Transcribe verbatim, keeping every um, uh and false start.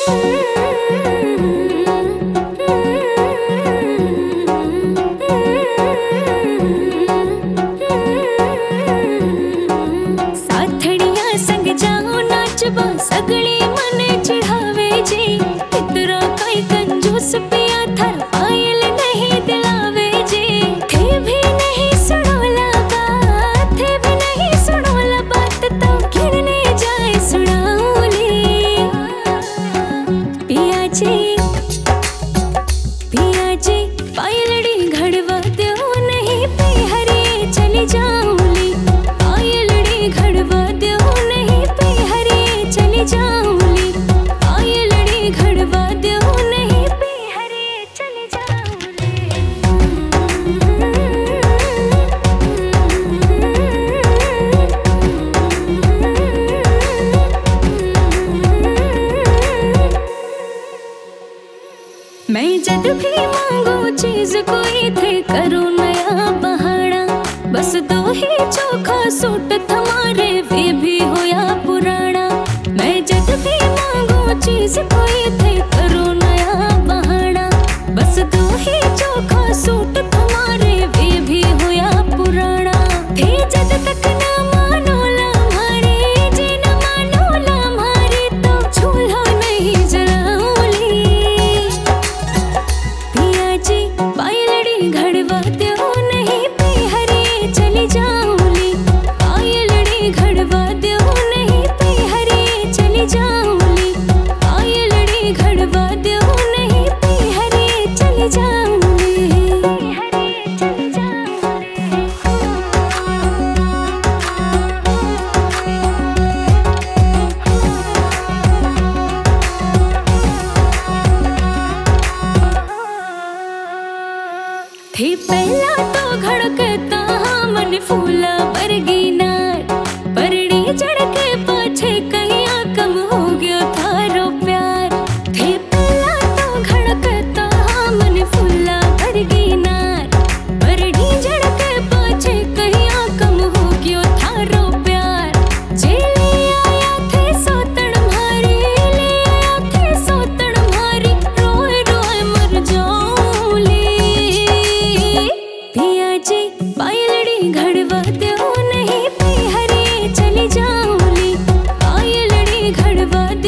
सगळे मने चिढ़ावे जी इतरा कोई कंजूस पिया थर पायल नहीं दिलावे जी थे भी नहीं सुनोला बात थे भी नहीं सुनोला बात तो गिरने जाए सुनाऊली पिया जी पिया जी पायलड़ी घड़वा दो नहीं पे हरिए चली जाऊली पायलड़ी घड़वा दो नहीं पे हरिए चली जाऊली पायलड़ी घड़वा दो नहीं पे हरिए चली जाऊली। मैं जब भी मांगू चीज कोई थे करो नया बहाना बस दो ही चोखा सूट तुम्हारे वे भी हो या पुराना। मैं जब भी मांगू चीज कोई थे करो नया बहाना बस दो ही चोखा सूट तुम्हारे वे भी हो या पुराना। थे जब तक ना मानो लम्हारे जे न मानो लम्हारे तो चूल्हा नहीं जलाऊली पिया जी पायलड़ी घड़वा दो नहीं पे हरिए चली जाऊली पायलड़ी घड़वा दो नहीं पे हरिए चली जाऊली पायलड़ी घड़वा दो नहीं पे हरिए चली जाऊली हरिए चली जाऊली। थी पहला तो घड़कता मन फूला बरगी नार परड़ी जड़ के पाछे कहिया कम हो गयो थारो प्यार। थी पहला तो घड़कता मन फूला बरगी नार परड़ी जड़ के पाछे कहिया कम हो गयो थारो प्यार। जे ले आया थे सोतड़ मारी ले आया थे सोतड़ मारी रोए रोए मर जाऊली पिया जी पायलड़ी घड़वा दो नहीं पे हरिए चली जाऊली पायलड़ी घड़वा